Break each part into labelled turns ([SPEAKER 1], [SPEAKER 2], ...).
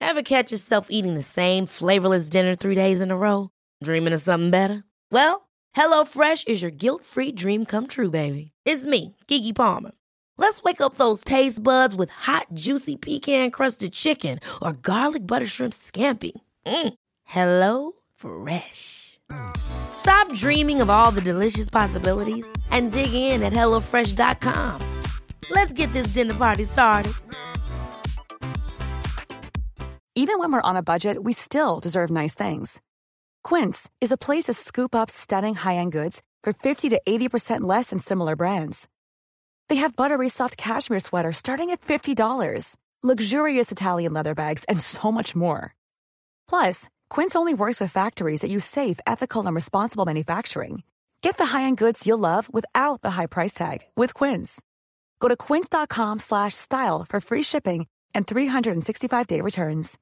[SPEAKER 1] Ever catch yourself eating the same flavorless dinner 3 days in a row? Dreaming of something better? Well, HelloFresh is your guilt-free dream come true, baby. It's me, Keke Palmer. Let's wake up those taste buds with hot, juicy pecan-crusted chicken or garlic butter shrimp scampi. Hello Fresh. Stop dreaming of all the delicious possibilities and dig in at HelloFresh.com. Let's get this dinner party started.
[SPEAKER 2] Even when we're on a budget, we still deserve nice things. Quince is a place to scoop up stunning high-end goods for 50 to 80% less than similar brands. They have buttery soft cashmere sweaters starting at $50, luxurious Italian leather bags, and so much more. Plus, Quince only works with factories that use safe, ethical, and responsible manufacturing. Get the high-end goods you'll love without the high price tag with Quince. Go to quince.com/style for free shipping and 365-day returns.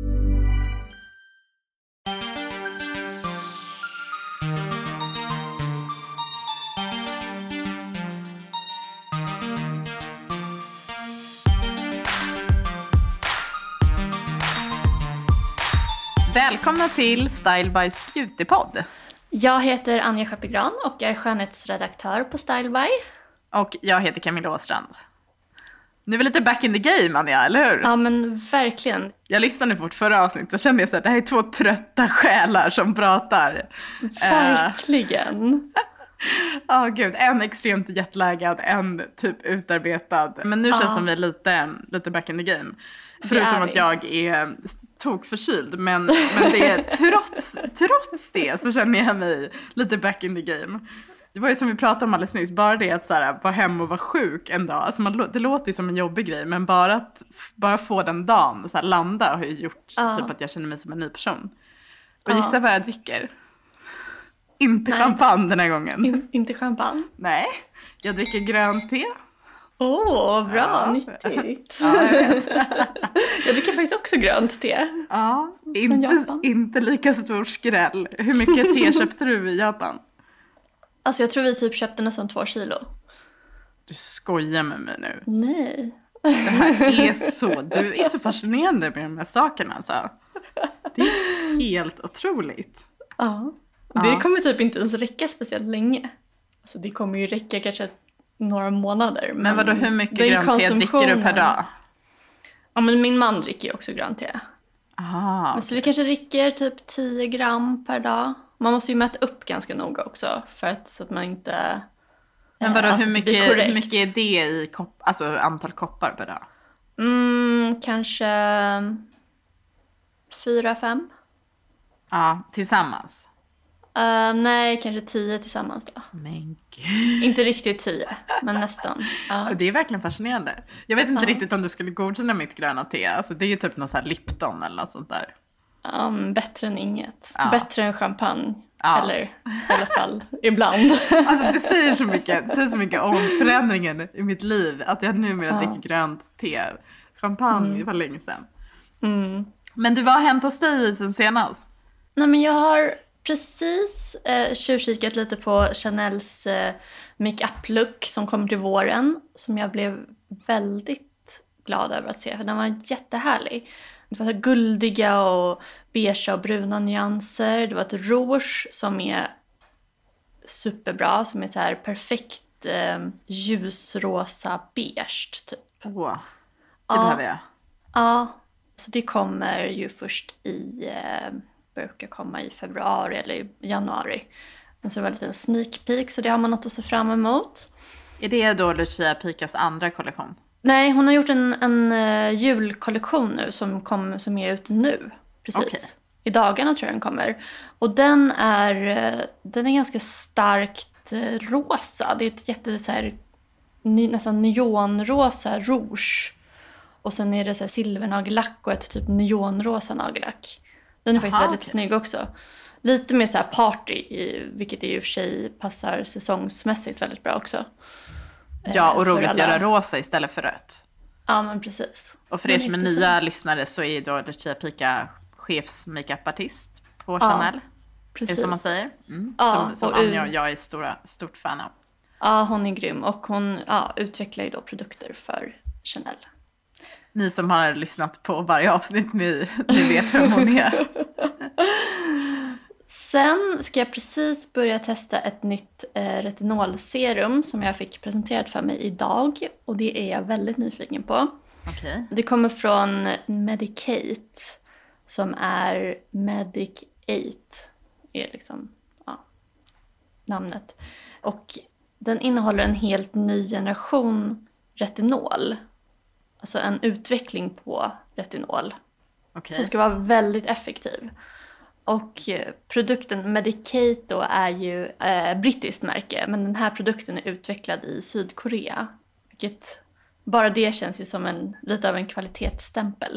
[SPEAKER 3] Välkomna till Style By's Beautypodd.
[SPEAKER 4] Jag heter Anja Schappegran och är skönhetsredaktör på Style By.
[SPEAKER 3] Och jag heter Camilla Åstrand. Nu är vi lite back in the game, Anja, eller hur?
[SPEAKER 4] Ja, men verkligen.
[SPEAKER 3] Jag lyssnade på vårt förra avsnitt och kände jag så här, det här är 2 trötta själar som pratar.
[SPEAKER 4] Verkligen.
[SPEAKER 3] Ja, gud. En extremt jetlaggad, en typ utarbetad. Men nu känns det som vi är lite back in the game. Förutom att jag är tokförkyld. Men det är, trots det så känner jag mig lite back in the game. Det var ju som vi pratade om alldeles nyss. Bara det att så här, vara hemma och vara sjuk en dag. Alltså det låter ju som en jobbig grej. Men bara få den dagen så här, landa har ju gjort typ att jag känner mig som en ny person. Och gissa vad jag dricker. Inte champagne den här gången.
[SPEAKER 4] Inte champagne?
[SPEAKER 3] Nej, jag dricker grönt te.
[SPEAKER 4] Bra, nyttigt. Ja, jag vet. Jag dricker faktiskt också grönt te.
[SPEAKER 3] Ja, inte lika stor skräll. Hur mycket te köpte du i Japan?
[SPEAKER 4] Alltså jag tror vi typ köpte nästan 2 kilo.
[SPEAKER 3] Du skojar med mig nu.
[SPEAKER 4] Nej.
[SPEAKER 3] Det här du är så fascinerande med de här sakerna alltså. Det är helt otroligt.
[SPEAKER 4] Ja. Det kommer typ inte ens räcka speciellt länge. Alltså det kommer ju räcka kanske några månader.
[SPEAKER 3] Men vadå, hur mycket grönt te dricker du per dag?
[SPEAKER 4] Ja, men min man dricker ju också grönt te.
[SPEAKER 3] Okay.
[SPEAKER 4] Så vi kanske dricker typ 10 gram per dag. Man måste ju mäta upp ganska noga också. Så att man inte...
[SPEAKER 3] Men vadå, hur mycket är det i alltså antal koppar per dag?
[SPEAKER 4] Kanske 4-5.
[SPEAKER 3] Ja, tillsammans?
[SPEAKER 4] Nej, kanske 10 tillsammans då.
[SPEAKER 3] Men gud.
[SPEAKER 4] Inte riktigt 10, men nästan.
[SPEAKER 3] Det är verkligen fascinerande. Jag vet inte riktigt om du skulle godkänna mitt gröna te. Alltså det är ju typ någon så här Lipton eller något sånt där.
[SPEAKER 4] Bättre än inget. Bättre än champagne. Eller i alla fall ibland.
[SPEAKER 3] Alltså det säger så mycket om förändringen i mitt liv. Att jag numera dricker grönt te. Champagne var länge sedan. Men vad har hänt hos dig sen senast?
[SPEAKER 4] Nej, men jag har precis tjuvkikat lite på Chanels make-up-look som kommer till våren. Som jag blev väldigt glad över att se. För den var jättehärlig. Det var så guldiga och beige och bruna nyanser. Det var ett rouge som är superbra. Som är så här perfekt ljusrosa beige typ.
[SPEAKER 3] Det behöver jag.
[SPEAKER 4] Ja, så det kommer ju först brukar komma i februari eller i januari. Men så var det en sneak peek, så det har man något att se fram emot.
[SPEAKER 3] Är det då Lucia Picas andra kollektion?
[SPEAKER 4] Nej, hon har gjort en julkollektion nu som är ute nu. Precis. Okay. I dagarna tror jag den kommer. Och den är ganska starkt rosa. Det är ett så här, nästan neonrosa rouge. Och sen är det så här silvernagellack och ett typ neonrosa nagellack. Den är faktiskt väldigt snygg också. Lite mer så här party, vilket i och för sig passar säsongsmässigt väldigt bra också.
[SPEAKER 3] Ja, och roligt att göra rosa istället för rött.
[SPEAKER 4] Ja, men precis.
[SPEAKER 3] Och för er som är nya lyssnare så är då Lucia Pica chefs-makeup-artist på Chanel.
[SPEAKER 4] Precis.
[SPEAKER 3] Är det som man säger? Som Anja och jag är stort fan av.
[SPEAKER 4] Ja, hon är grym. Och hon utvecklar ju då produkter för Chanel.
[SPEAKER 3] Ni som har lyssnat på varje avsnitt, ni vet vem hon är.
[SPEAKER 4] Sen ska jag precis börja testa ett nytt retinolserum som jag fick presenterat för mig idag. Och det är jag väldigt nyfiken på.
[SPEAKER 3] Okay.
[SPEAKER 4] Det kommer från Medicate som är Medic 8 är liksom namnet. Och den innehåller en helt ny generation retinol. Alltså en utveckling på retinol.
[SPEAKER 3] Okay.
[SPEAKER 4] Som ska vara väldigt effektiv. Och produkten Medicate då är ju brittiskt märke. Men den här produkten är utvecklad i Sydkorea. Vilket bara det känns ju som lite av en kvalitetsstämpel.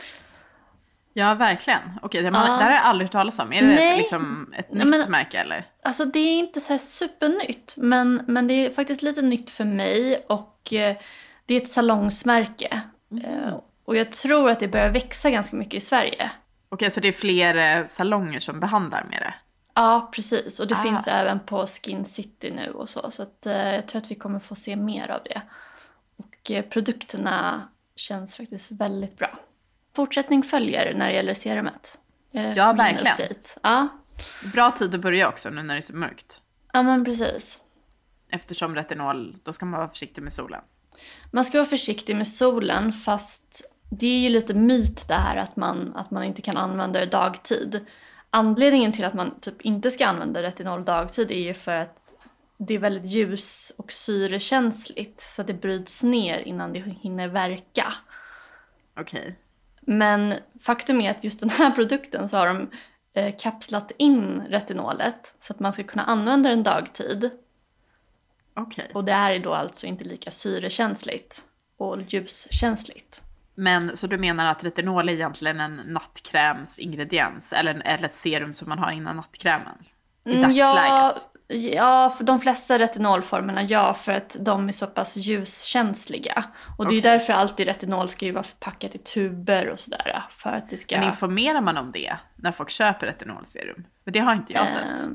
[SPEAKER 3] Ja, verkligen. Okej, det har jag aldrig hört talas om. Är det ett nytt märke eller?
[SPEAKER 4] Alltså det är inte så här supernytt. Men det är faktiskt lite nytt för mig. Och det är ett salongsmärke. Och jag tror att det börjar växa ganska mycket i Sverige.
[SPEAKER 3] Okej, så det är fler salonger som behandlar med det?
[SPEAKER 4] Ja, precis. Och det finns även på Skin City nu och så. Så att, jag tror att vi kommer få se mer av det. Och produkterna känns faktiskt väldigt bra. Fortsättning följer när det gäller serumet.
[SPEAKER 3] Ja, verkligen.
[SPEAKER 4] Ja.
[SPEAKER 3] Bra tid att börja också nu när det är så mörkt.
[SPEAKER 4] Ja, men precis.
[SPEAKER 3] Eftersom retinol, då ska man vara försiktig med solen.
[SPEAKER 4] Man ska vara försiktig med solen, fast det är ju lite myt det här att man inte kan använda det dagtid. Anledningen till att man typ inte ska använda retinol dagtid är ju för att det är väldigt ljus- och syrekänsligt. Så att det bryts ner innan det hinner verka.
[SPEAKER 3] Okej.
[SPEAKER 4] Men faktum är att just den här produkten så har de kapslat in retinolet så att man ska kunna använda den dagtid.
[SPEAKER 3] Okej.
[SPEAKER 4] Och det här är då alltså inte lika syrekänsligt och ljuskänsligt.
[SPEAKER 3] Men så du menar att retinol är egentligen en nattkrämsingrediens eller ett serum som man har innan nattkrämen i dagsläget?
[SPEAKER 4] Ja, för de flesta retinolformerna för att de är så pass ljuskänsliga. Och det är därför alltid retinol ska ju vara förpackat i tuber och sådär. För att det ska...
[SPEAKER 3] Men informerar man om det när folk köper retinolserum? För det har inte jag sett.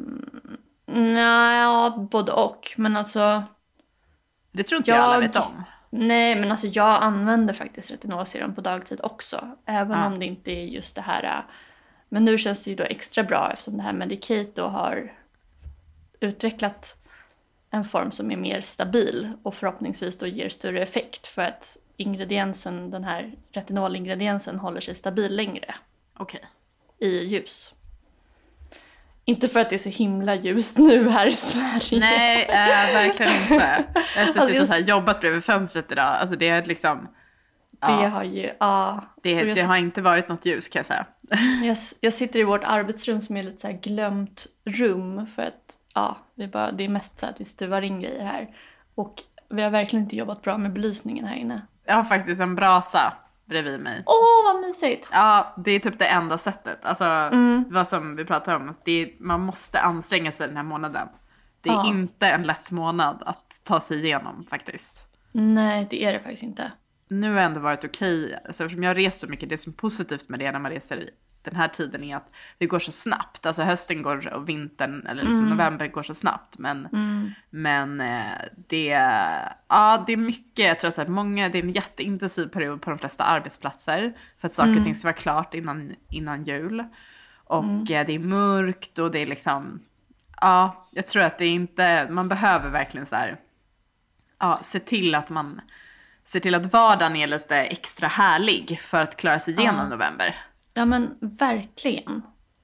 [SPEAKER 4] Nej, både och. Men alltså...
[SPEAKER 3] Det tror inte jag alla vet om.
[SPEAKER 4] Nej, men alltså jag använder faktiskt retinolserum på dagtid också. Även om det inte är just det här. Men nu känns det ju då extra bra eftersom det här Medicate då har utvecklat en form som är mer stabil och förhoppningsvis då ger större effekt för att den här retinolingrediensen håller sig stabil längre.
[SPEAKER 3] Okej.
[SPEAKER 4] I ljus. Inte för att det är så himla ljust nu här i Sverige.
[SPEAKER 3] Nej, verkligen inte. Jag har suttit och så här jobbat bredvid fönstret idag. Alltså det är liksom...
[SPEAKER 4] Det har ju...
[SPEAKER 3] Det har inte varit något ljus kan jag säga.
[SPEAKER 4] Jag sitter i vårt arbetsrum som är lite så här glömt rum. För att det är mest så att vi stuvar in grejer här. Och vi har verkligen inte jobbat bra med belysningen här inne.
[SPEAKER 3] Jag har faktiskt en brasa bredvid mig.
[SPEAKER 4] Vad mysigt.
[SPEAKER 3] Ja, det är typ det enda sättet. Alltså, vad som vi pratar om. Man måste anstränga sig den här månaden. Det är inte en lätt månad att ta sig igenom faktiskt.
[SPEAKER 4] Nej, det är det faktiskt inte.
[SPEAKER 3] Nu har det ändå varit okej. Alltså, eftersom jag reser så mycket, det som är positivt med det när man reser den här tiden är att det går så snabbt. Alltså hösten går och vintern, eller liksom november går så snabbt. Men det är mycket, jag tror att det är en jätteintensiv period på de flesta arbetsplatser. För att saker och ting ska vara klart innan jul. Och det är mörkt och det är liksom, jag tror att det är inte, man behöver verkligen så här, se till att vardagen är lite extra härlig för att klara sig igenom november.
[SPEAKER 4] Ja men verkligen.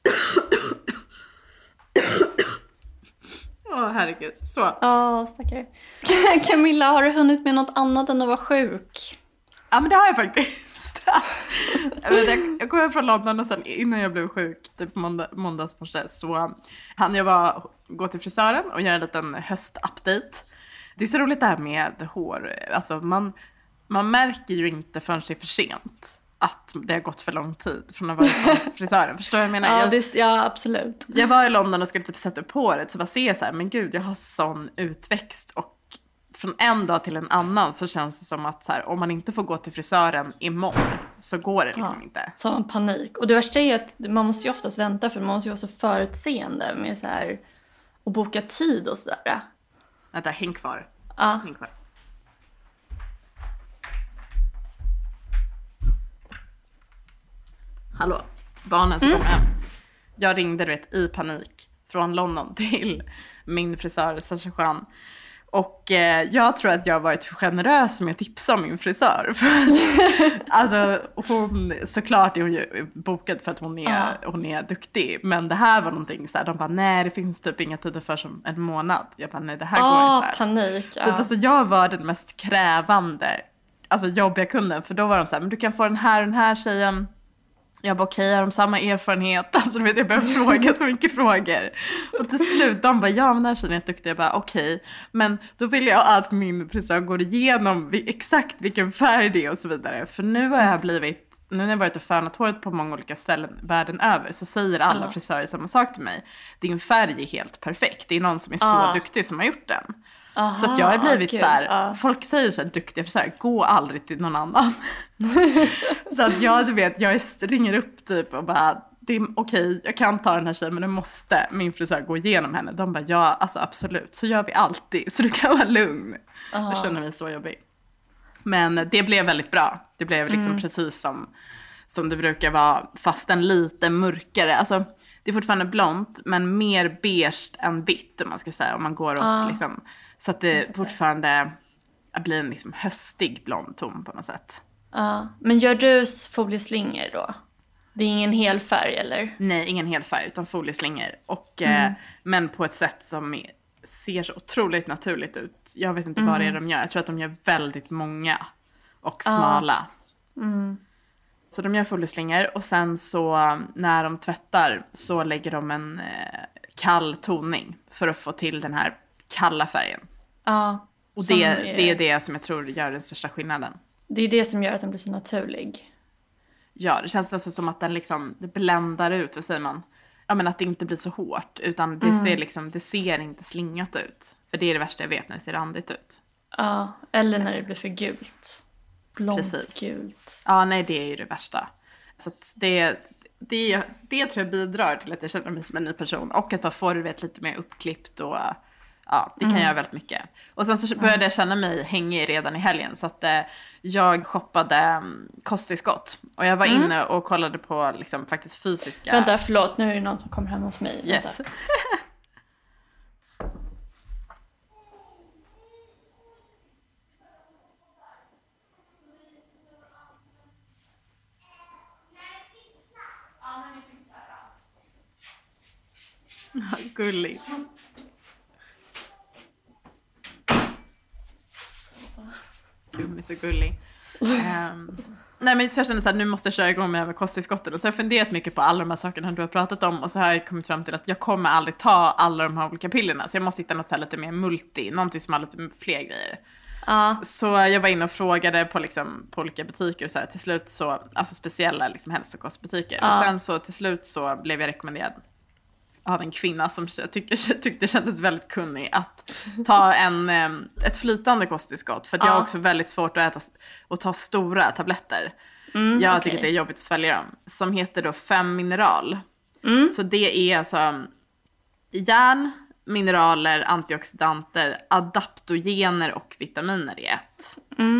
[SPEAKER 3] Herregud. Så.
[SPEAKER 4] Stackare. Camilla, har du hunnit med något annat än att vara sjuk?
[SPEAKER 3] Ja men det har jag faktiskt. Jag kom hem från London och sen innan jag blev sjuk, typ måndagsmorse, så hann jag gå till frisören och göra en liten höstupdate. Det är så roligt det här med hår. Alltså man märker ju inte förrän det är för sent att det har gått för lång tid från att vara från frisören. Förstår jag menar?
[SPEAKER 4] Ja, absolut.
[SPEAKER 3] Jag var i London och skulle typ sätta upp håret, så bara ser jag så här, men gud, jag har sån utväxt. Och från en dag till en annan så känns det som att så här, om man inte får gå till frisören imorgon så går det liksom inte.
[SPEAKER 4] Sån panik. Och det värsta är att man måste ju oftast vänta, för man måste ju vara så förutseende med så här och boka tid och sådär.
[SPEAKER 3] Vänta, häng kvar.
[SPEAKER 4] Ja.
[SPEAKER 3] Häng kvar. Hallå, barnen som kommer hem. Jag ringde, du vet, i panik från London till min frisör Sacha. Och jag tror att jag har varit för generös med att tipsa om min frisör. Alltså hon, såklart är hon ju bokad för att hon är duktig. Men det här var någonting så här, de bara nej det finns typ inga tider för som en månad. Jag bara nej det här går inte.
[SPEAKER 4] Panik.
[SPEAKER 3] Så att, alltså, jag var den mest krävande, alltså jobbiga kunden. För då var de så här, men du kan få den här tjejen. Jag bara okej, har de samma erfarenhet? Alltså du vet, jag började fråga så mycket frågor. Och till slut, de bara, ja men den här tjejen är jätteduktig. Jag bara okej, men då vill jag att min frisör går igenom exakt vilken färg det är och så vidare. För nu har jag nu när jag varit och fönat håret på många olika ställen världen över, så säger alla frisörer samma sak till mig. Din färg är helt perfekt. Det är någon som är så duktig som har gjort den. Aha, så att jag har blivit så här, folk säger så här, duktiga frisörer, gå aldrig till någon annan. Så att jag ringer upp typ och bara, det är okej, jag kan ta den här tjejen men nu måste min frisör gå igenom henne. De bara, ja alltså absolut, så gör vi alltid, så du kan vara lugn. Jag känner mig så jobbig. Men det blev väldigt bra. Det blev liksom precis som det brukar vara, fast en lite mörkare. Alltså det är fortfarande blont men mer beige än vitt om man ska säga, om man går åt liksom. Så att det fortfarande blir en liksom höstig blond ton på något sätt.
[SPEAKER 4] Ja, men gör du folieslingor då? Det är ingen hel färg eller?
[SPEAKER 3] Nej, ingen hel färg utan folieslingor. Och, men på ett sätt som ser så otroligt naturligt ut. Jag vet inte vad det är de gör. Jag tror att de gör väldigt många och smala. Så de gör folieslingor och sen så när de tvättar så lägger de en kall toning för att få till den här kalla färgen.
[SPEAKER 4] Ja.
[SPEAKER 3] Och det är det som jag tror gör den största skillnaden.
[SPEAKER 4] Det är det som gör att den blir så naturlig.
[SPEAKER 3] Ja, det känns nästan som att den liksom, det bländar ut, vad säger man? Ja, men att det inte blir så hårt, utan det ser liksom, det ser inte slingat ut. För det är det värsta jag vet, när det ser randigt ut.
[SPEAKER 4] Ja, eller när det blir för gult. Blont gult.
[SPEAKER 3] Ja, nej, det är ju det värsta. Så att det tror jag bidrar till att jag känner mig som en ny person. Och att man får lite mer uppklippt och ja, det kan göra väldigt mycket. Och sen så började jag känna mig hängig redan i helgen. Så att jag shoppade kosttillskott. Och jag var inne och kollade på liksom faktiskt fysiska...
[SPEAKER 4] Vänta, förlåt. Nu är det någon som kommer hem hos mig.
[SPEAKER 3] Yes. Gulligt. Gud, hon är så gullig. Nej, men så jag kände så här, nu måste jag köra igång med över kosttillskotten. Och så har jag funderat mycket på alla de här sakerna du har pratat om. Och så har jag kommit fram till att jag kommer aldrig ta alla de här olika pillerna. Så jag måste hitta något så här lite mer multi. Någonting som har lite fler grejer. Så jag var inne och frågade på olika butiker och så här, till slut så, alltså speciella liksom hälsokostbutiker. Och sen så till slut så blev jag rekommenderad av en kvinna som jag tyckte kändes väldigt kunnig att ta ett flytande kosttillskott. För att jag har också väldigt svårt att äta och ta stora tabletter. Jag tycker det är jobbigt att svälja dem. Som heter då 5 mineral. Så det är alltså järn, mineraler, antioxidanter, adaptogener och vitaminer i ett.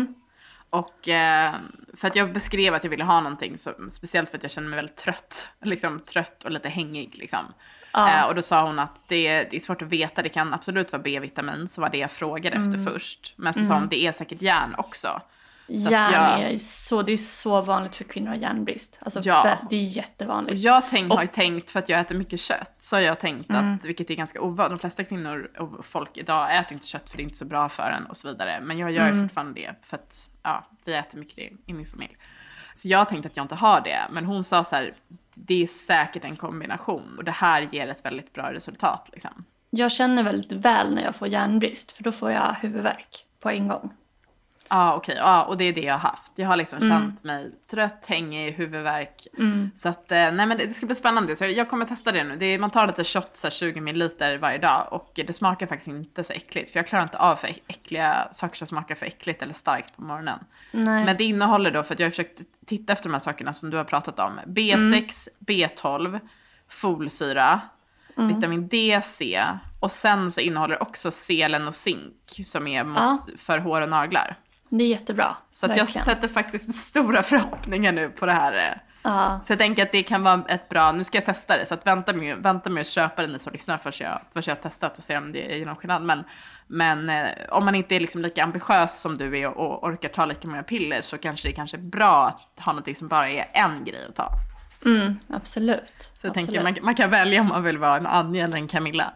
[SPEAKER 3] Och för att jag beskrev att jag ville ha någonting speciellt för att jag känner mig väldigt trött och lite hängig liksom. Och då sa hon att det är svårt att veta, det kan absolut vara B-vitamin, så var det jag frågade efter först. Men så sa hon, det är säkert järn också.
[SPEAKER 4] Järn det är så vanligt för kvinnor att ha järnbrist. Alltså det är jättevanligt.
[SPEAKER 3] Och jag har ju tänkt, för att jag äter mycket kött, så har jag tänkt att, vilket är ganska ovanligt, de flesta kvinnor och folk idag äter inte kött för det är inte så bra för en och så vidare. Men jag gör fortfarande det för att vi äter mycket det i min familj. Så jag tänkte att jag inte har det. Men hon sa så här, det är säkert en kombination. Och det här ger ett väldigt bra resultat. Liksom.
[SPEAKER 4] Jag känner väldigt väl när jag får järnbrist. För då får jag huvudvärk på en gång.
[SPEAKER 3] Okej. Och det är det jag har haft. Jag har liksom känt mig trött, hängig, huvudvärk. Så att, nej men det ska bli spännande. Så jag kommer testa det nu. Man tar lite shots, 20 ml varje dag. Och det smakar faktiskt inte så äckligt. För jag klarar inte av för äckliga saker som smakar för äckligt eller starkt på morgonen. Nej. Men det innehåller då, för att jag har försökt titta efter de här sakerna som du har pratat om. B6, B12, folsyra, vitamin D, C. Och sen så innehåller också selen och zink som är för hår och naglar.
[SPEAKER 4] Det är jättebra.
[SPEAKER 3] Så att jag sätter faktiskt stora förhoppningar nu på det här Så jag tänker att det kan vara ett bra, nu ska jag testa det, så att vänta med att köpa den, ni som lyssnar, först jag har testat och ser om det är någon skillnad. Men om man inte är liksom lika ambitiös som du är och orkar ta lika många piller, så kanske det är bra att ha något som bara är en grej att ta.
[SPEAKER 4] Absolut.
[SPEAKER 3] Så jag tänker man kan välja om man vill vara en Anja eller en Camilla.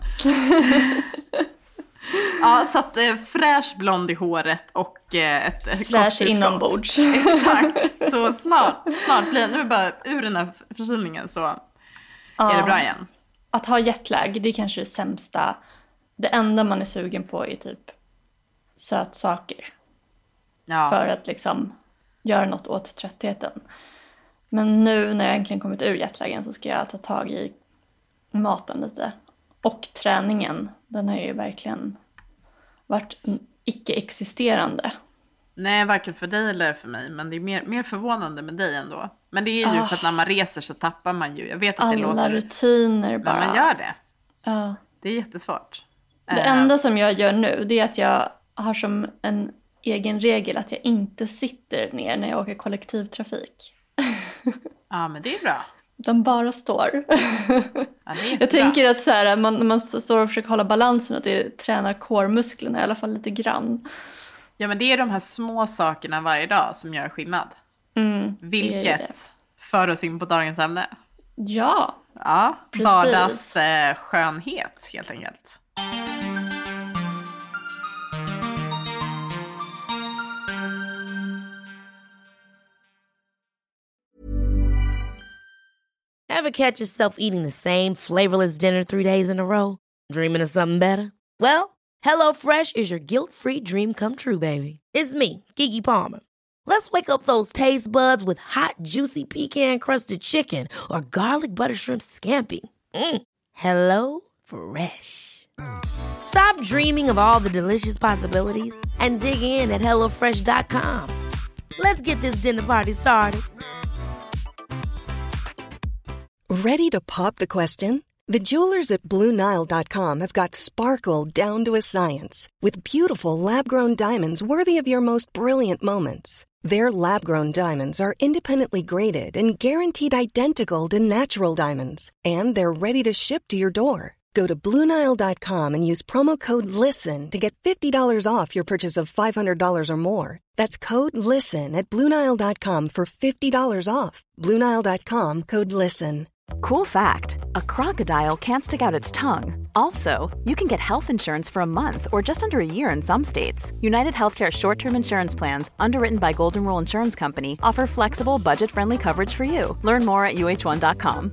[SPEAKER 3] Ja, så att fräsch blond i håret och ett
[SPEAKER 4] fräsch inombords.
[SPEAKER 3] Exakt, så snart blir nu bara ur den här förkylningen så är det bra igen.
[SPEAKER 4] Att ha jetlag, det är kanske det sämsta. Det enda man är sugen på är typ sötsaker. Ja. För att liksom göra något åt tröttheten. Men nu när jag äntligen kommit ur jetlagen så ska jag ta tag i maten lite. Och träningen, den har ju verkligen varit icke-existerande.
[SPEAKER 3] Nej, varken för dig eller för mig. Men det är mer förvånande med dig ändå. Men det är ju för att när man reser så tappar man ju. Jag vet att det låter...
[SPEAKER 4] Alla rutiner bara.
[SPEAKER 3] Men man gör det. Det är jättesvårt.
[SPEAKER 4] Det enda som jag gör nu, det är att jag har som en egen regel att jag inte sitter ner när jag åker kollektivtrafik.
[SPEAKER 3] Ja, men det är bra.
[SPEAKER 4] Den bara står.
[SPEAKER 3] Ja,
[SPEAKER 4] jag tänker att så här, man står och försöker hålla balansen, att det tränar core-musklerna i alla fall lite grann.
[SPEAKER 3] Ja, men det är de här små sakerna varje dag som gör skillnad. Vilket för oss in på dagens ämne.
[SPEAKER 4] Ja, precis.
[SPEAKER 3] Vardagsskönhet helt enkelt.
[SPEAKER 1] Ever catch yourself eating the same flavorless dinner 3 days in a row? Dreaming of something better? Well, HelloFresh is your guilt-free dream come true, baby. It's me, Keke Palmer. Let's wake up those taste buds with hot, juicy pecan-crusted chicken or garlic butter shrimp scampi. Hello Fresh. Stop dreaming of all the delicious possibilities and dig in at HelloFresh.com. Let's get this dinner party started.
[SPEAKER 5] Ready to pop the question? The jewelers at BlueNile.com have got sparkle down to a science with beautiful lab-grown diamonds worthy of your most brilliant moments. Their lab-grown diamonds are independently graded and guaranteed identical to natural diamonds, and they're ready to ship to your door. Go to BlueNile.com and use promo code LISTEN to get $50 off your purchase of $500 or more. That's code LISTEN at BlueNile.com for $50 off. BlueNile.com, code LISTEN.
[SPEAKER 2] Cool fact, a crocodile can't stick out its tongue. Also, you can get health insurance for a month or just under a year in some states. United Healthcare short-term insurance plans, underwritten by Golden Rule Insurance Company, offer flexible, budget-friendly coverage for you. Learn more at UH1.com.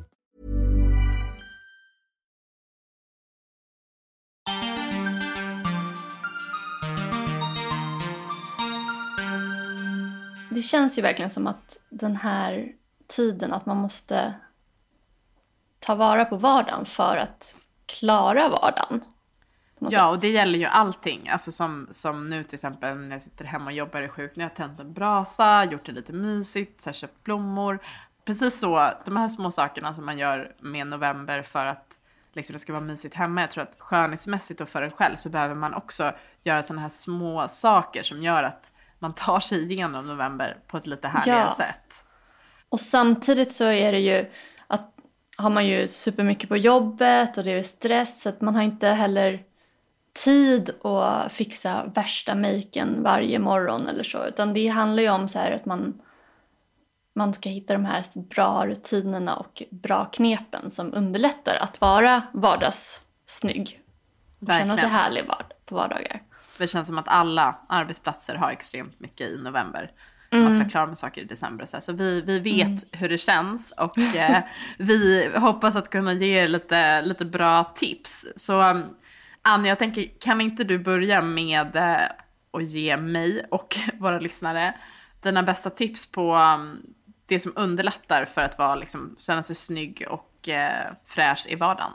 [SPEAKER 4] Det känns ju verkligen som att den här tiden, att man måste ta vara på vardagen för att klara vardagen.
[SPEAKER 3] Ja, och det gäller ju allting. Alltså som nu till exempel när jag sitter hemma och jobbar i sjuk. När jag har tänt en brasa, gjort det lite mysigt, så här, köpt blommor. Precis så, de här små sakerna som man gör med november för att liksom, det ska vara mysigt hemma. Jag tror att skönhetsmässigt och för en själv så behöver man också göra sådana här små saker som gör att man tar sig igenom november på ett lite härligare sätt.
[SPEAKER 4] Och samtidigt så är det ju att har man ju supermycket på jobbet och det är stress, så att man har inte heller tid att fixa värsta maken varje morgon eller så, utan det handlar ju om så här att man ska hitta de här bra rutinerna och bra knepen som underlättar att vara vardagssnygg och känna sig härlig på vardagar.
[SPEAKER 3] Det känns som att alla arbetsplatser har extremt mycket i november. Man ska vara klar med saker i december. Så vi vet hur det känns. Och vi hoppas att kunna ge er lite bra tips. Så Anja, jag tänker, kan inte du börja med att ge mig och våra lyssnare dina bästa tips på det som underlättar för att vara, liksom, känna sig snygg och fräsch i vardagen?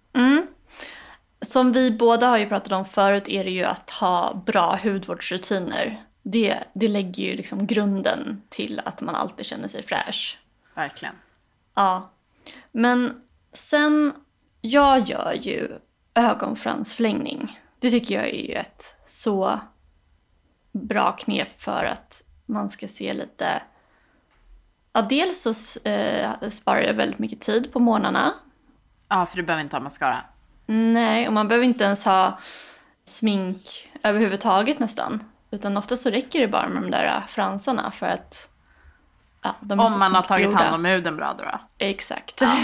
[SPEAKER 4] Som vi båda har ju pratat om förut är det ju att ha bra hudvårdsrutiner. Det lägger ju liksom grunden till att man alltid känner sig fräsch.
[SPEAKER 3] Verkligen.
[SPEAKER 4] Ja. Men sen, jag gör ju ögonfransförlängning. Det tycker jag är ju ett så bra knep för att man ska se lite Ja, dels så sparar jag väldigt mycket tid på morgnarna.
[SPEAKER 3] Ja, för du behöver inte ha mascara.
[SPEAKER 4] Nej, och man behöver inte ens ha smink överhuvudtaget nästan. Utan ofta så räcker det bara med de där fransarna för att de är
[SPEAKER 3] om
[SPEAKER 4] så
[SPEAKER 3] man har tagit
[SPEAKER 4] gjorda.
[SPEAKER 3] hand om huden bra då.
[SPEAKER 4] Exakt. Ja.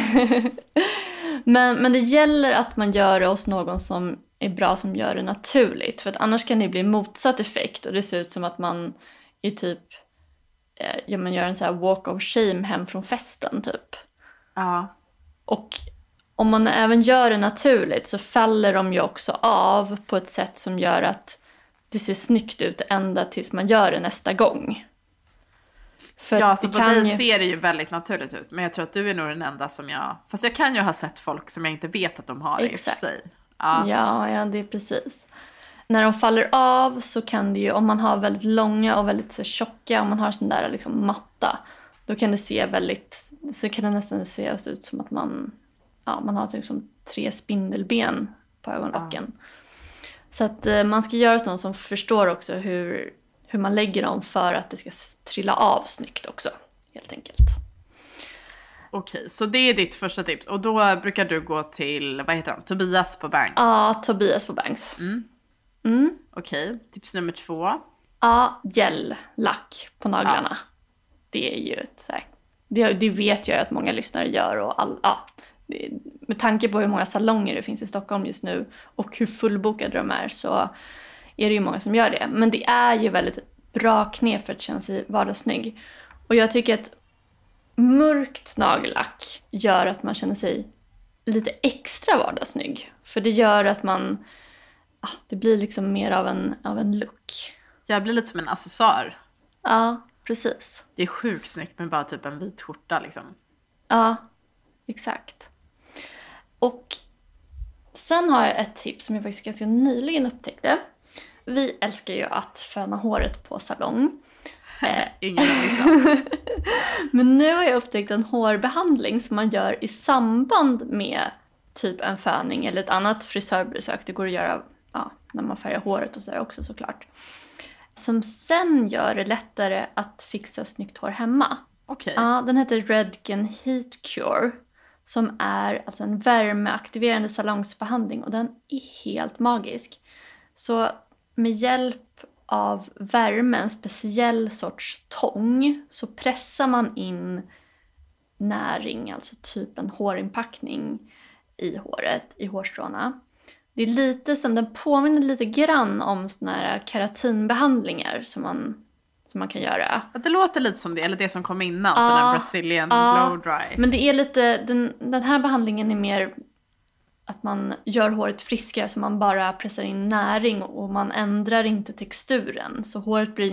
[SPEAKER 4] men det gäller att man gör det hos någon som är bra, som gör det naturligt. För att annars kan det bli motsatt effekt och det ser ut som att man är typ man gör en så här walk of shame hem från festen typ.
[SPEAKER 3] Ja.
[SPEAKER 4] Och om man även gör det naturligt så faller de ju också av på ett sätt som gör att det ser snyggt ut ända tills man gör det nästa gång. För
[SPEAKER 3] ja, så på dig ser det ju väldigt naturligt ut. Men jag tror att du är nog den enda som fast jag kan ju ha sett folk som jag inte vet att de har det i och för sig.
[SPEAKER 4] Ja, det är precis. När de faller av så kan det ju, om man har väldigt långa och väldigt så tjocka, om man har sån där liksom matta, då kan det så kan det nästan se ut som att man har liksom 3 spindelben på ögonlocken. Så att man ska göra någon som förstår också hur man lägger dem för att det ska trilla av snyggt också, helt enkelt.
[SPEAKER 3] Okej, så det är ditt första tips. Och då brukar du gå till, vad heter han? Tobias på Banks.
[SPEAKER 4] Ja, Tobias på Banks.
[SPEAKER 3] Okej, tips nummer 2.
[SPEAKER 4] Ja, gellack på naglarna. Ja. Det är ju ett så här, det vet jag att många lyssnare gör. Och med tanke på hur många salonger det finns i Stockholm just nu och hur fullbokade de är, så är det ju många som gör det. Men det är ju väldigt bra knep för att känna sig vardagssnygg. Och jag tycker att mörkt nagellack gör att man känner sig lite extra vardagssnygg. För det gör att man, det blir liksom mer av en look.
[SPEAKER 3] Jag blir lite som en accessoar.
[SPEAKER 4] Ja, precis.
[SPEAKER 3] Det är sjukt snyggt med bara typ en vit skjorta liksom.
[SPEAKER 4] Ja, exakt. Och sen har jag ett tips som jag faktiskt ganska nyligen upptäckte. Vi älskar ju att föna håret på salong.
[SPEAKER 3] Ingen aning.
[SPEAKER 4] Men nu har jag upptäckt en hårbehandling som man gör i samband med typ en föning eller ett annat frisörbesök. Det går att göra när man färgar håret och så där också såklart. Som sen gör det lättare att fixa snyggt hår hemma.
[SPEAKER 3] Okej.
[SPEAKER 4] Ja, den heter Redken Heat Cure. Som är alltså en värmeaktiverande salongsbehandling. Och den är helt magisk. Så med hjälp av värme, en speciell sorts tång, så pressar man in näring, alltså typ en hårinpackning i håret, i hårstråna. Det är lite som, den påminner lite grann om såna här keratinbehandlingar som man kan göra.
[SPEAKER 3] Det låter lite som det, eller det som kom innan, så den Brazilian blow dry.
[SPEAKER 4] Men det är lite, den här behandlingen är mer att man gör håret friskare, så man bara pressar in näring och man ändrar inte texturen. Så håret blir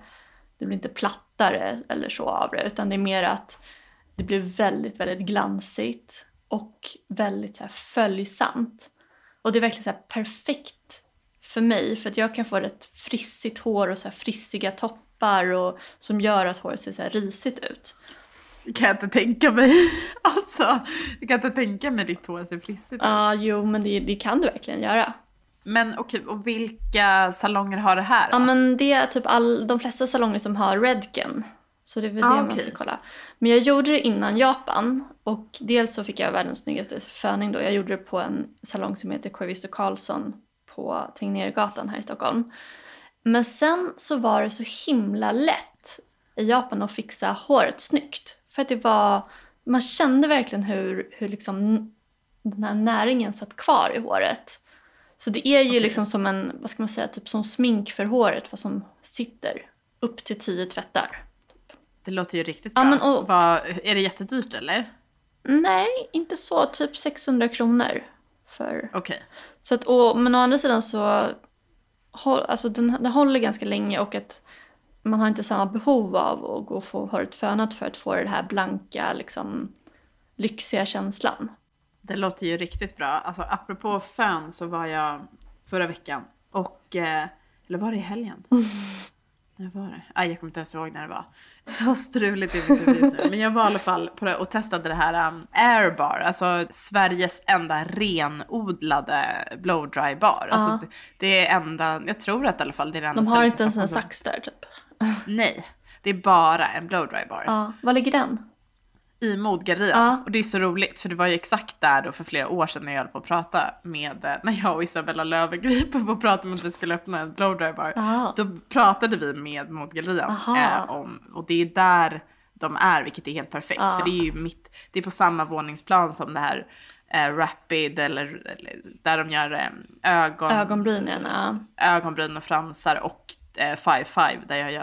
[SPEAKER 4] inte plattare eller så av det, utan det är mer att det blir väldigt, väldigt glansigt och väldigt så här följsamt. Och det är verkligen så här perfekt för mig, för att jag kan få ett frissigt hår och så här frissiga toppar och som gör att håret ser så här risigt ut.
[SPEAKER 3] Det kan jag inte tänka mig. Alltså, jag kan inte tänka mig ditt hår ser frissigt ut.
[SPEAKER 4] Ja, jo, men det kan du verkligen göra.
[SPEAKER 3] Men okej, och vilka salonger har det här då?
[SPEAKER 4] Ja, men det är typ de flesta salonger som har Redken. Så det är väl det man ska kolla. Men jag gjorde det innan Japan. Och dels så fick jag världens snyggaste föning då. Jag gjorde det på en salong som heter Koivisto Karlsson på Tegnérgatan här i Stockholm. Men sen så var det så himla lätt i Japan att fixa håret snyggt. För att man kände verkligen hur liksom den här näringen satt kvar i håret. Så det är ju liksom som en, vad ska man säga, typ som smink för håret, fast som sitter upp till 10 tvättar.
[SPEAKER 3] Det låter ju riktigt bra.
[SPEAKER 4] Men,
[SPEAKER 3] är det jättedyrt eller?
[SPEAKER 4] Nej, inte så. Typ 600 kronor.
[SPEAKER 3] Okej.
[SPEAKER 4] Så att, men å andra sidan så alltså den håller ganska länge, och att man har inte samma behov av att gå och få håret fönat för att få det här blanka, liksom lyxiga känslan.
[SPEAKER 3] Det låter ju riktigt bra. Alltså apropå fön så var jag förra veckan eller var det i helgen? När var det? Jag kommer inte ens ihåg när det var. Så struligt i mitt huvud just nu. Men jag var i alla fall och testade det här Airbar. Alltså Sveriges enda renodlade blow dry bar. Alltså det är enda, jag tror att i alla fall det är det enda.
[SPEAKER 4] De har inte ens en sax där typ.
[SPEAKER 3] Nej. Det är bara en blowdry bar.
[SPEAKER 4] Ja, var ligger den?
[SPEAKER 3] I modgallerian.
[SPEAKER 4] Ja.
[SPEAKER 3] Och det är så roligt, för det var ju exakt där då för flera år sedan när jag höll på att prata med, när jag och Isabella Löwengrip på att prata om att vi skulle öppna en blowdry bar.
[SPEAKER 4] Aha.
[SPEAKER 3] Då pratade vi med modgallerian om, och det är där de är, vilket är helt perfekt. För det är ju det är på samma våningsplan som det här Rapid, eller där de gör ögonbryn och fransar, och 5-5 där jag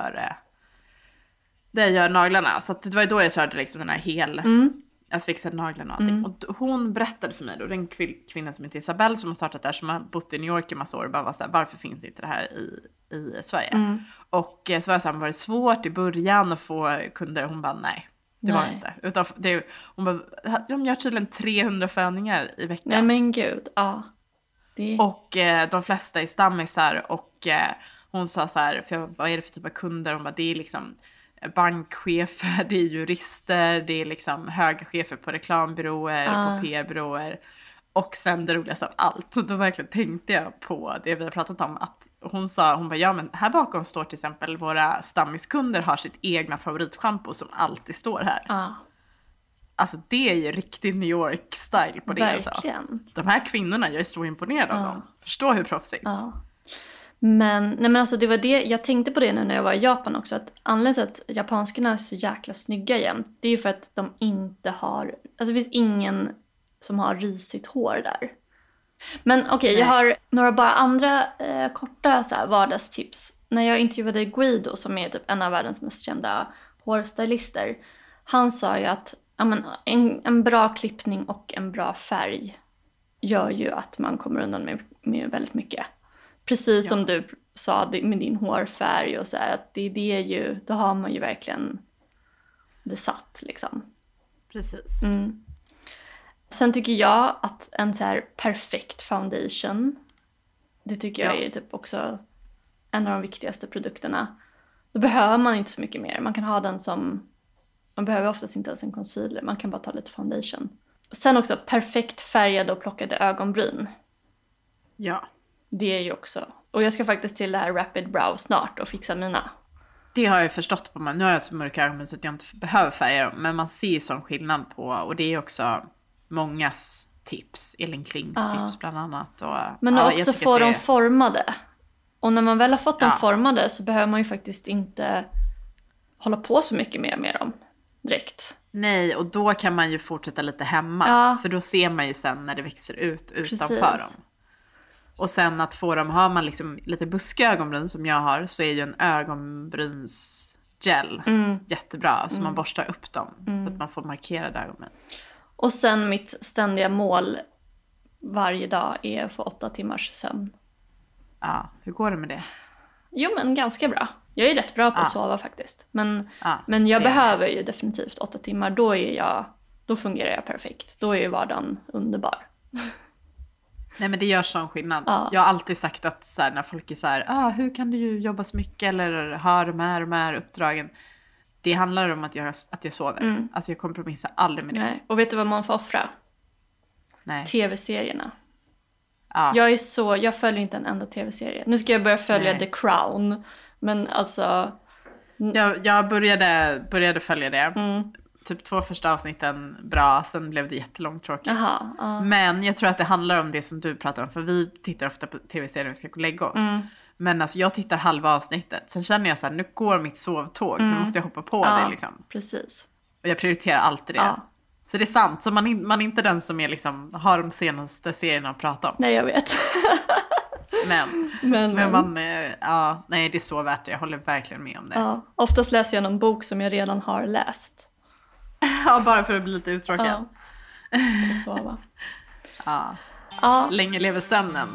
[SPEAKER 3] gör naglarna. Så att det var ju då jag körde liksom den här alltså fixade naglarna och allting. Och hon berättade för mig då, den kvinnan som heter Isabelle som har startat där, som har bott i New York i massa år, och bara var så här, varför finns inte det här i Sverige? Och så var jag så här, var det svårt i början att få kunder? Hon bara, nej. Det var inte. Utan hon bara, de gör tydligen 300 föningar i veckan.
[SPEAKER 4] Nej men gud, ja.
[SPEAKER 3] Och de flesta är stammisar, och hon sa så här, för vad är det för typ av kunder? Hon bara, det är liksom bankchefer, det är jurister, det är liksom höga chefer på reklambyråer, på PR-byråer. Och sen det roligaste av allt, så då verkligen tänkte jag på det vi har pratat om, att hon bara, ja men här bakom står till exempel våra stammiskunder har sitt egna favoritschampo som alltid står här. Alltså det är ju riktigt New York-style på det.
[SPEAKER 4] Verkligen.
[SPEAKER 3] Alltså. De här kvinnorna, jag är så imponerad av dem. Förstå hur proffsigt.
[SPEAKER 4] Men alltså det var det, jag tänkte på det nu när jag var i Japan också, att anledningen till att japanskarna är så jäkla snygga jämt, det är ju för att de inte har, alltså det finns ingen som har risigt hår där. Men okej, jag har några bara andra korta så här, vardagstips. När jag intervjuade Guido, som är typ en av världens mest kända hårstylister, han sa ju att en bra klippning och en bra färg gör ju att man kommer undan med väldigt mycket. Precis som du sa med din hårfärg och så här, att det är ju, då har man ju verkligen det satt liksom.
[SPEAKER 3] Precis.
[SPEAKER 4] Sen tycker jag att en så här perfekt foundation, det tycker jag är typ också en av de viktigaste produkterna. Då behöver man inte så mycket mer. Man kan ha den som, man behöver oftast inte ens en concealer, man kan bara ta lite foundation. Sen också perfekt färgade och plockade ögonbryn.
[SPEAKER 3] Ja.
[SPEAKER 4] Det är ju också, och jag ska faktiskt till det här Rapid Brow snart och fixa mina.
[SPEAKER 3] Det har jag förstått på mig. Nu har jag så mörka ögon så att jag inte behöver färga dem. Men man ser ju sån skillnad på, och det är också mångas tips. Elin Klings tips bland annat. Och,
[SPEAKER 4] men också få dem formade. Och när man väl har fått dem formade så behöver man ju faktiskt inte hålla på så mycket mer med dem direkt.
[SPEAKER 3] Nej, och då kan man ju fortsätta lite hemma. För då ser man ju sen när det växer ut utanför dem. Och sen att få dem, har man liksom lite buskiga ögonbryn som jag har, så är ju en ögonbrynsgel jättebra. Så man borstar upp dem så att man får markerade ögonbryn.
[SPEAKER 4] Och sen mitt ständiga mål varje dag är att få 8 timmars sömn.
[SPEAKER 3] Ja, hur går det med det?
[SPEAKER 4] Jo men ganska bra. Jag är rätt bra på att sova faktiskt. Men jag behöver ju definitivt 8 timmar. Då fungerar jag perfekt. Då är ju vardagen underbar.
[SPEAKER 3] Nej men det gör sån skillnad. Jag har alltid sagt att så här, när folk är så här, hur kan du ju jobba så mycket eller ha de här uppdragen. Det handlar om att jag sover. Alltså jag kompromissar aldrig med det.
[SPEAKER 4] Nej. Och vet du vad man får offra?
[SPEAKER 3] Nej.
[SPEAKER 4] TV-serierna. Jag följer inte en enda TV-serie. Nu ska jag börja följa The Crown. Men alltså...
[SPEAKER 3] Jag började följa det. Typ 2 första avsnitten bra, sen blev det jättelångt tråkigt. Men jag tror att det handlar om det som du pratar om. För vi tittar ofta på tv-serier när vi ska gå och lägga oss. Men alltså jag tittar halva avsnittet. Sen känner jag så här, nu går mitt sovtåg. Nu måste jag hoppa på det liksom.
[SPEAKER 4] Precis.
[SPEAKER 3] Och jag prioriterar alltid det. Så det är sant. Så man är inte den som är liksom, har de senaste serierna att prata om.
[SPEAKER 4] Nej, jag vet.
[SPEAKER 3] Men man, nej det är så värt det. Jag håller verkligen med om det.
[SPEAKER 4] Oftast läser jag någon bok som jag redan har läst.
[SPEAKER 3] Bara för att bli lite uttråkad.
[SPEAKER 4] Och sova.
[SPEAKER 3] Länge lever sömnen.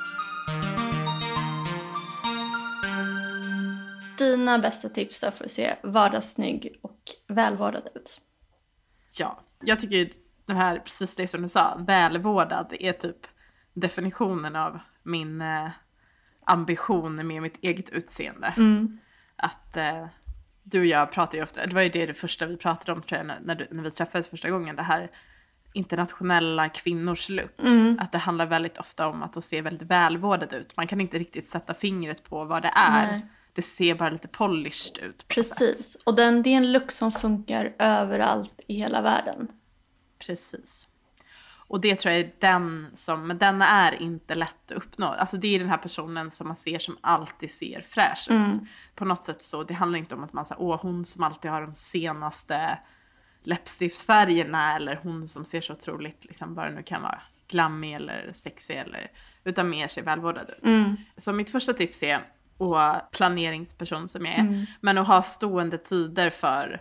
[SPEAKER 4] Dina bästa tips då för att se vardagssnygg och välvårdad ut?
[SPEAKER 3] Ja, jag tycker ju det här, precis det som du sa, välvårdad är typ definitionen av min ambition med mitt eget utseende. Att du och jag pratar ju ofta, det var ju det första vi pratade om tror jag, när vi träffades första gången, det här internationella kvinnors look. Att det handlar väldigt ofta om att se väldigt välvårdad ut. Man kan inte riktigt sätta fingret på vad det är. Nej. det ser bara lite polished ut.
[SPEAKER 4] Precis, och det är en look som funkar överallt i hela världen.
[SPEAKER 3] Precis. Och det tror jag är men den är inte lätt att uppnå. Alltså det är den här personen som man ser som alltid ser fräsch ut. På något sätt så, det handlar inte om att man säger, hon som alltid har de senaste läppstiftsfärgerna, eller hon som ser så otroligt, liksom, bara nu kan vara glammig eller sexig, utan mer sig välvårdad ut. Så mitt första tips är, och planeringsperson som jag är, men att ha stående tider för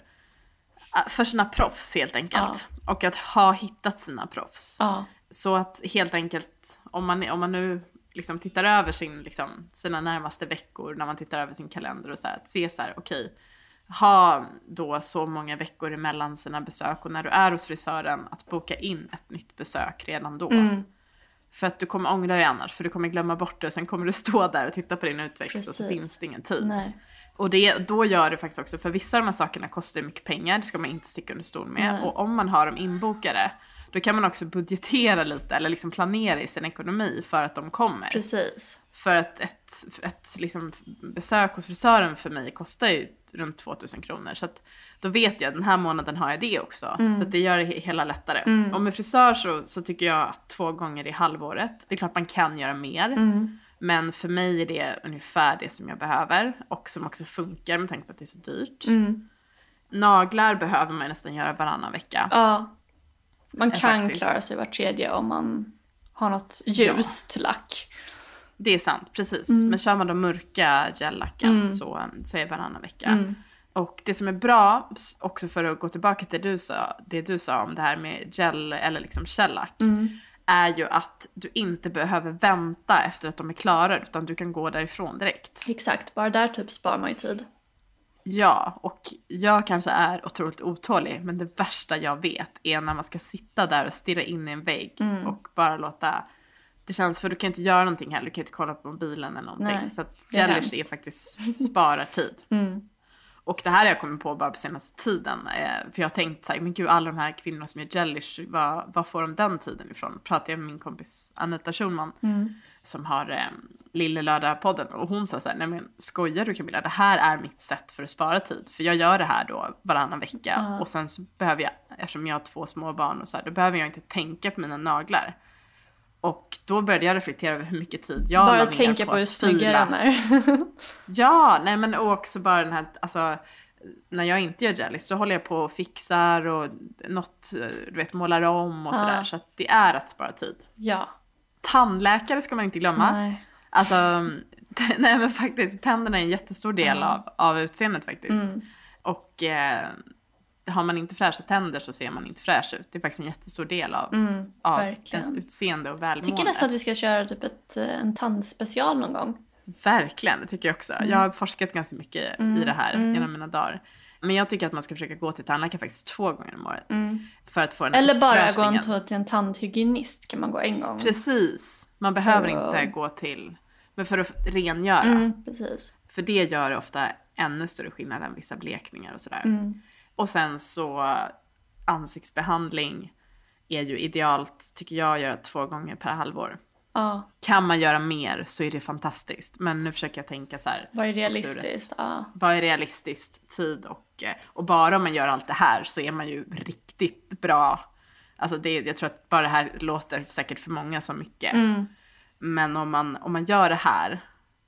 [SPEAKER 3] sina proffs helt enkelt. Och att ha hittat sina proffs. Så att helt enkelt, om man nu liksom tittar över sina närmaste veckor, när man tittar över sin kalender och så här, att se så här, okej, ha då så många veckor emellan sina besök, och när du är hos frisören att boka in ett nytt besök redan då. För att du kommer ångra dig annars, för du kommer glömma bort det och sen kommer du stå där och titta på din utväxt och så finns det ingen tid.
[SPEAKER 4] Nej.
[SPEAKER 3] Och då gör det faktiskt också, för vissa av de här sakerna kostar mycket pengar, det ska man inte sticka under stol med. Nej. Och om man har dem inbokade, då kan man också budgetera lite eller liksom planera i sin ekonomi för att de kommer.
[SPEAKER 4] Precis.
[SPEAKER 3] För att ett liksom besök hos frisören för mig kostar ju runt 2000 kronor. Så att då vet jag, den här månaden har jag det också. Så att det gör det hela lättare. Och med frisör så tycker jag att 2 gånger i halvåret. Det är klart man kan göra mer. Men för mig är det ungefär det som jag behöver. Och som också funkar med tanke på att det är så dyrt. Naglar behöver man nästan göra varannan vecka.
[SPEAKER 4] Ja, man kan klara sig var tredje om man har något ljust lack.
[SPEAKER 3] Det är sant, precis. Men kör man då mörka gel-lacken så är varannan vecka. Och det som är bra, också för att gå tillbaka till det du sa om det här med gel eller liksom shellack, är ju att du inte behöver vänta efter att de är klara, utan du kan gå därifrån direkt.
[SPEAKER 4] Exakt, bara där typ sparar man ju tid.
[SPEAKER 3] Ja, och jag kanske är otroligt otålig, men det värsta jag vet är när man ska sitta där och stirra in i en vägg och bara låta... Det känns, för du kan inte göra någonting heller, du kan inte kolla på mobilen eller någonting. Nej, så att gelish är faktiskt sparar tid. Och det här har jag kommit på bara på senaste tiden. För jag har tänkt så här, men gud, alla de här kvinnorna som gör gelish, vad får de den tiden ifrån? Pratade jag med min kompis Anita Schulman som har Lille Lördag-podden. Och hon sa så här, nej men skojar du Camilla? Det här är mitt sätt för att spara tid. För jag gör det här då varannan vecka. Och sen så behöver jag, eftersom jag har 2 små barn och så här, då behöver jag inte tänka på mina naglar. Och då började jag reflektera över hur mycket tid jag
[SPEAKER 4] bara tänka på hur snygga de är.
[SPEAKER 3] Ja, nej men också bara den här, alltså när jag inte gör gelish så håller jag på och fixar och något, du vet, målar om och sådär. Så att det är att spara tid.
[SPEAKER 4] Ja.
[SPEAKER 3] Tandläkare ska man inte glömma.
[SPEAKER 4] Nej.
[SPEAKER 3] Alltså, nej men faktiskt, tänderna är en jättestor del av utseendet faktiskt. Och har man inte fräscha tänder så ser man inte fräsch ut. Det är faktiskt en jättestor del av ens utseende och välmående.
[SPEAKER 4] Tycker nästan att vi ska köra typ en tandspecial någon gång.
[SPEAKER 3] Verkligen, det tycker jag också. Jag har forskat ganska mycket i det här genom mina dagar. Men jag tycker att man ska försöka gå till tandläkare faktiskt 2 gånger om året. För att få den
[SPEAKER 4] eller bara gå till en tandhygienist kan man gå en gång.
[SPEAKER 3] Precis, man behöver inte gå till... Men för att rengöra.
[SPEAKER 4] Precis.
[SPEAKER 3] För det gör ofta ännu större skillnad än vissa blekningar och sådär. Och sen så ansiktsbehandling är ju idealt, tycker jag, att göra 2 gånger per halvår. Kan man göra mer så är det fantastiskt. Men nu försöker jag tänka så här.
[SPEAKER 4] Vad är realistiskt?
[SPEAKER 3] Vad är realistiskt tid? Och bara om man gör allt det här så är man ju riktigt bra. Alltså jag tror att bara det här låter säkert för många så mycket. Men om man gör det här,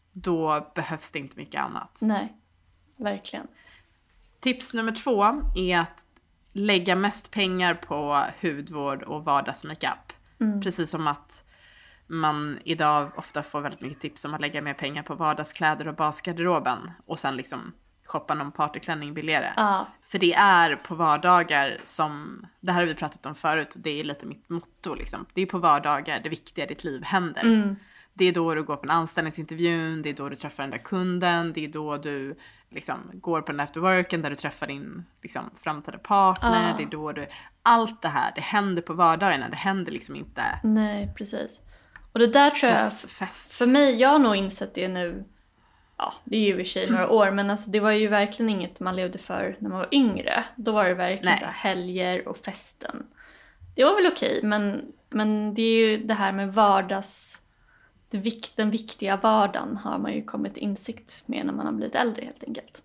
[SPEAKER 3] då behövs det inte mycket annat.
[SPEAKER 4] Nej, verkligen.
[SPEAKER 3] Tips nummer 2 är att lägga mest pengar på hudvård och vardagsmakeup. Precis som att man idag ofta får väldigt mycket tips om att lägga mer pengar på vardagskläder och basgarderoben. Och sen liksom shoppa någon partyklänning billigare. För det är på vardagar som, det här har vi pratat om förut och det är lite mitt motto liksom. Det är på vardagar det viktiga i ditt liv händer. Det är då du går på en anställningsintervju, det är då du träffar den där kunden, det är då du liksom går på den afterworken där du träffar din liksom framtida partner, det är då du... Allt det här, det händer på vardagarna, det händer liksom inte...
[SPEAKER 4] Nej, precis. Och det där tror jag, för mig, jag har nog insett det nu, det är ju i sig några år, men alltså det var ju verkligen inget man levde för när man var yngre. Då var det verkligen så här helger och festen. Det var väl okej, men det är ju det här med den viktiga vardagen har man ju kommit till insikt med när man har blivit äldre helt enkelt.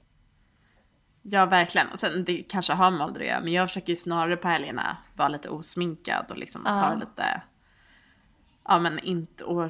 [SPEAKER 3] Ja, verkligen. Och sen det kanske har med ålder att göra, men jag försöker ju snarare på helgerna vara lite osminkad och liksom ta lite, ja men inte, och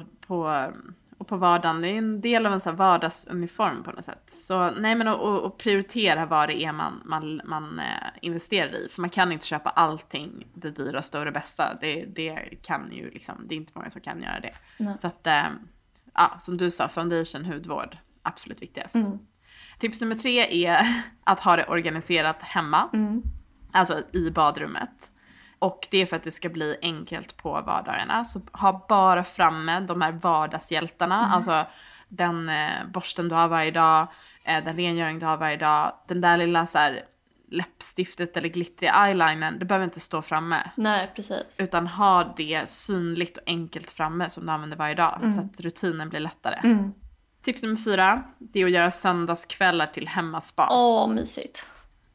[SPEAKER 3] på vardagen, det är en del av en så här vardagsuniform på något sätt. Så nej, men och prioritera vad det är man investerar i. För man kan inte köpa allting, det dyraste och det bästa. Det kan ju liksom, det är inte många som kan göra det. Nej. Så att, som du sa, foundation, hudvård, absolut viktigast. Tips nummer 3 är att ha det organiserat hemma. Alltså i badrummet. Och det är för att det ska bli enkelt på vardagarna. Så ha bara framme de här vardagshjältarna. Alltså den borsten du har varje dag. Den rengöring du har varje dag. Den där lilla så här, läppstiftet eller glittriga eyelinern. Det behöver inte stå framme.
[SPEAKER 4] Nej, precis.
[SPEAKER 3] Utan ha det synligt och enkelt framme som du använder varje dag. Så att rutinen blir lättare. Tips nummer 4. Det är att göra söndagskvällar till hemmaspa.
[SPEAKER 4] Mysigt.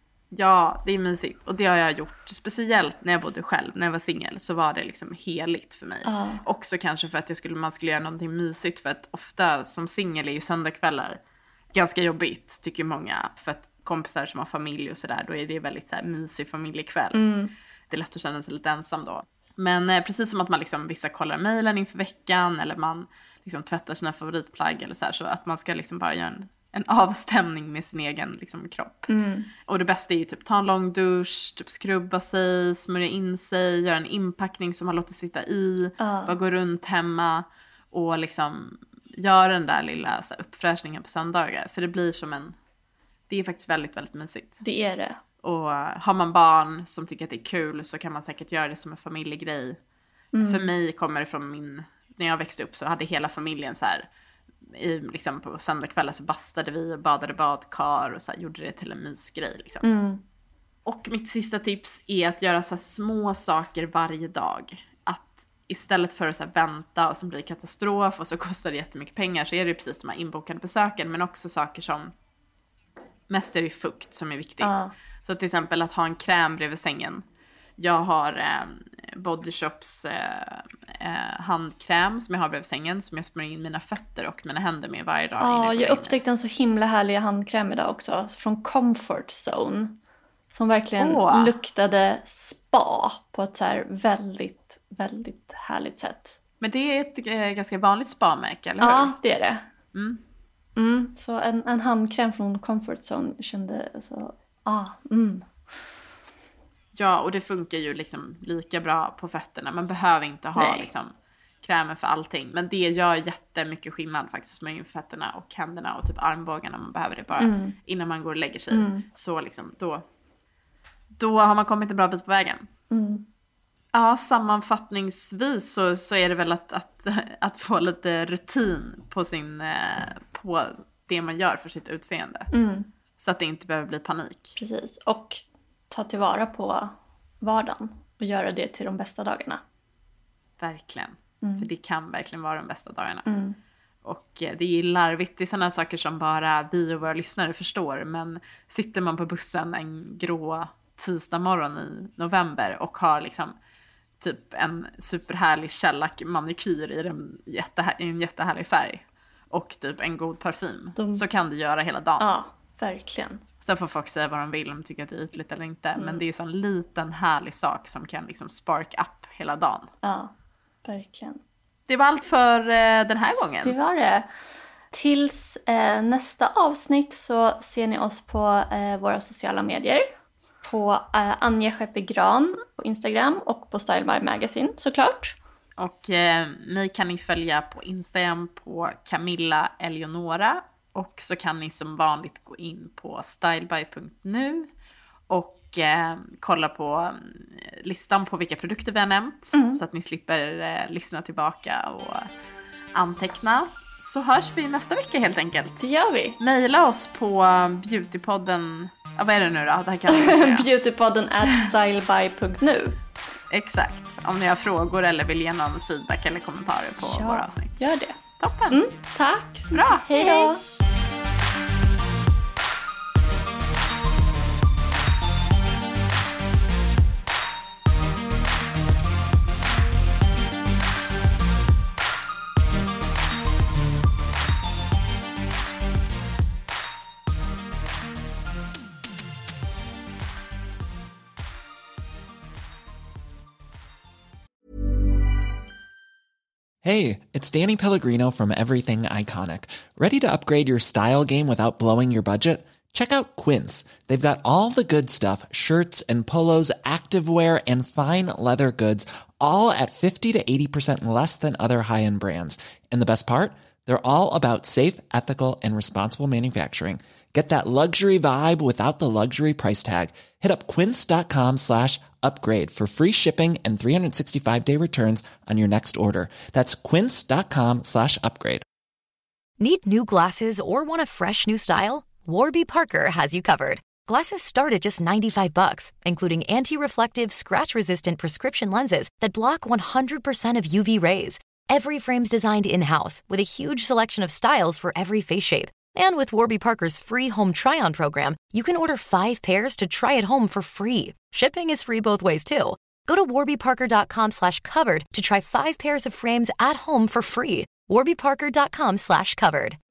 [SPEAKER 3] Ja, det är mysigt. Och det har jag gjort. Speciellt när jag bodde själv. När jag var singel så var det liksom heligt för mig. Också kanske för att man skulle göra någonting mysigt. För att ofta som singel är ju söndagskvällar ganska jobbigt, tycker många. För att kompisar som har familj och sådär, då är det väldigt så här mysig familjekväll. Det är lätt att känna sig lite ensam då. Men precis som att man liksom, vissa kollar mejlen inför veckan. Eller man liksom tvättar sina favoritplagg eller så att man ska liksom bara göra en avstämning med sin egen liksom, kropp. Och det bästa är ju typ ta en lång dusch, typ skrubba sig, smörja in sig, göra en inpackning som man låter sitta i, bara gå runt hemma och liksom göra den där lilla så här, uppfräschningen på söndagar. För det blir som det är faktiskt väldigt, väldigt mysigt.
[SPEAKER 4] Det är det.
[SPEAKER 3] Och har man barn som tycker att det är kul så kan man säkert göra det som en familjegrej. För mig kommer det från när jag växte upp så hade hela familjen så här, liksom på söndagskvällar så bastade vi och badade badkar och så här, gjorde det till en mysgrej liksom. Och mitt sista tips är att göra så här små saker varje dag. Att istället för att så här vänta och så blir det katastrof och så kostar det jättemycket pengar, så är det ju precis de här inbokade besöken, men också saker som mest är det fukt som är viktigt. Så till exempel att ha en kräm bredvid sängen. Jag har Body Shops handkräm som jag har bredvid sängen, som jag smörjer in mina fötter och mina händer med varje dag.
[SPEAKER 4] Jag upptäckte en så himla härlig handkräm idag också. Från Comfort Zone. Som verkligen luktade spa på ett så här väldigt, väldigt härligt sätt. Men
[SPEAKER 3] det är ett ganska vanligt spa-märke, eller hur?
[SPEAKER 4] Ja, det är det. Så en handkräm från Comfort Zone kände så...
[SPEAKER 3] Ja, och det funkar ju liksom lika bra på fötterna. Man behöver inte ha liksom krämen för allting. Men det gör jättemycket skillnad faktiskt med fötterna och händerna och typ armbågarna. Man behöver det bara innan man går och lägger sig. Så liksom, då har man kommit en bra bit på vägen. Ja, sammanfattningsvis så är det väl att få lite rutin på det man gör för sitt utseende. Så att det inte behöver bli panik.
[SPEAKER 4] Precis, och ta tillvara på vardagen och göra det till de bästa dagarna.
[SPEAKER 3] Verkligen, för det kan verkligen vara de bästa dagarna. Och det är larvigt, det är sådana saker som bara vi och våra lyssnare förstår. Men sitter man på bussen en grå tisdag morgon i november och har liksom typ en superhärlig shellac manikyr i en jättehärlig färg och typ en god parfym, så kan det göra hela dagen.
[SPEAKER 4] Ja, verkligen.
[SPEAKER 3] Sen får folk säga vad de vill, om de tycker att det är ytligt eller inte. Men det är en sån liten härlig sak som kan liksom spark up hela dagen.
[SPEAKER 4] Ja, verkligen.
[SPEAKER 3] Det var allt för den här gången.
[SPEAKER 4] Det var det. Tills nästa avsnitt så ser ni oss på våra sociala medier. På Anja Skeppegran på Instagram och på Style by Magazine såklart.
[SPEAKER 3] Och mig kan ni följa på Instagram på Camilla Eleonora. Och så kan ni som vanligt gå in på styleby.nu och kolla på listan på vilka produkter vi har nämnt. Så att ni slipper lyssna tillbaka och anteckna. Så hörs vi nästa vecka helt enkelt.
[SPEAKER 4] Det gör vi.
[SPEAKER 3] Maila oss på beautypodden. Vad är det nu då? Det här kan vi säga.
[SPEAKER 4] beautypodden@styleby.nu.
[SPEAKER 3] Exakt. Om ni har frågor eller vill ge någon feedback eller kommentarer på våra avsnitt.
[SPEAKER 4] Gör det.
[SPEAKER 3] Toppen.
[SPEAKER 4] Tack.
[SPEAKER 3] Bra.
[SPEAKER 4] Hej då.
[SPEAKER 6] Hey, it's Danny Pellegrino from Everything Iconic. Ready to upgrade your style game without blowing your budget? Check out Quince. They've got all the good stuff, shirts and polos, activewear, and fine leather goods, all at 50 to 80% less than other high-end brands. And the best part? They're all about safe, ethical, and responsible manufacturing. Get that luxury vibe without the luxury price tag. Hit up quince.com/upgrade for free shipping and 365-day returns on your next order. That's quince.com/upgrade.
[SPEAKER 7] Need new glasses or want a fresh new style? Warby Parker has you covered. Glasses start at just $95, including anti-reflective, scratch-resistant prescription lenses that block 100% of UV rays. Every frame's designed in-house with a huge selection of styles for every face shape. And with Warby Parker's free home try-on program, you can order 5 pairs to try at home for free. Shipping is free both ways, too. Go to warbyparker.com/covered to try 5 pairs of frames at home for free. warbyparker.com/covered.